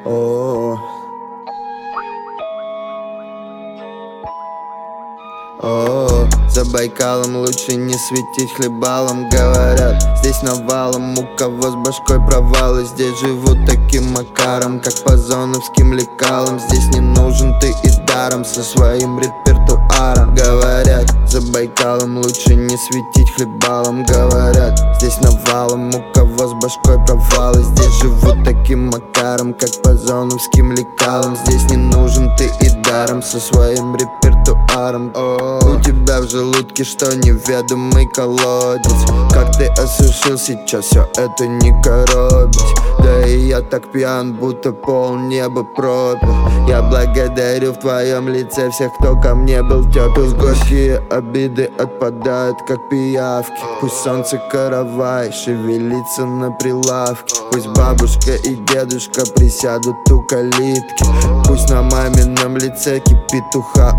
О, за Байкалом лучше не светить хлебалом. Говорят, здесь навалом, у кого с башкой провалы. Здесь живут таким макаром, как по зоновским лекалам. Здесь не нужен ты и даром со своим репертуаром. Говорят, за Байкалом лучше не светить хлебалом. Говорят, здесь навалом, у кого с башкой провалы. Здесь живут таким макаром, как по зоновским лекалам. Здесь не нужен ты и даром со своим репертуаром. У тебя в желудке что, неведомый колодец? Как ты осушил сейчас, все это не коробить. Да и я так пьян, будто полнеба пропил. Я благодарю в твоем лице всех, кто ко мне был тепел. Горькие обиды отпадают, как пиявки. Пусть солнце каравай шевелится на прилавке. Пусть бабушка и дедушка присядут у калитки. Пусть на мамином лице кипит уха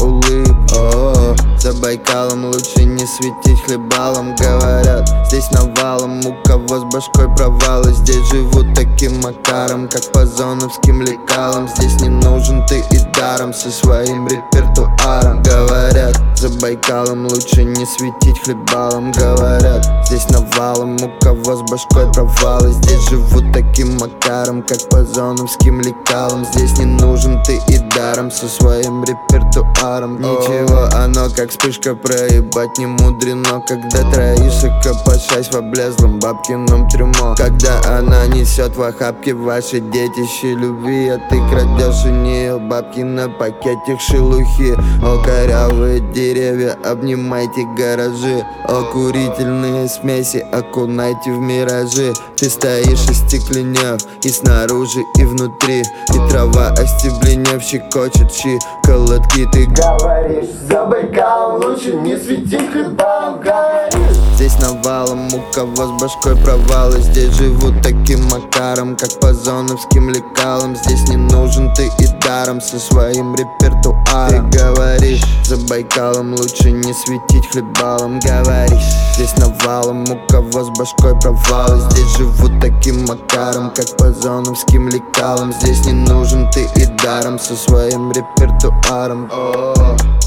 улыбка. За Байкалом лучше не светить хлебалом. Говорят, здесь навалом, у кого с башкой провалы. Здесь живут таким макаром, как по зоновским лекалам. Здесь не нужен ты и даром со своим репертуаром. Говорят, за Байкалом лучше не светить хлебалом. Говорят, здесь навалом, у кого с башкой провалы. Здесь живут таким макаром, как по зоновским лекалам. Здесь не нужен ты и даром со своим репертуаром. Ничего, оно как вспышка, проебать не мудрено. Когда троишься, копошась в облезлом бабкином трюмо. Когда она несет в охапке ваши детище любви, а ты крадешь у нее бабки на пакетик шелухи. О, корявые деревья, обнимайте гаражи. О, курительные смеси, окунайте в миражи. Ты стоишь остекленев и снаружи, и внутри. И трава остебленев щекочет щиколотки. Ты говоришь, за Байкалом лучше не светить хлебалом. Говоришь, здесь навалом, у кого с башкой провалы. Здесь живут таким макаром, как по зоновским лекалам. Здесь не нужен ты и даром со своим репертуаром. Ты говоришь, за Байкалом лучше не светить хлебалом. Говоришь, здесь навалом, у кого с башкой провалы. Здесь живут таким макаром, как по зоновским лекалам. Здесь не нужен ты и даром со своим репертуаром.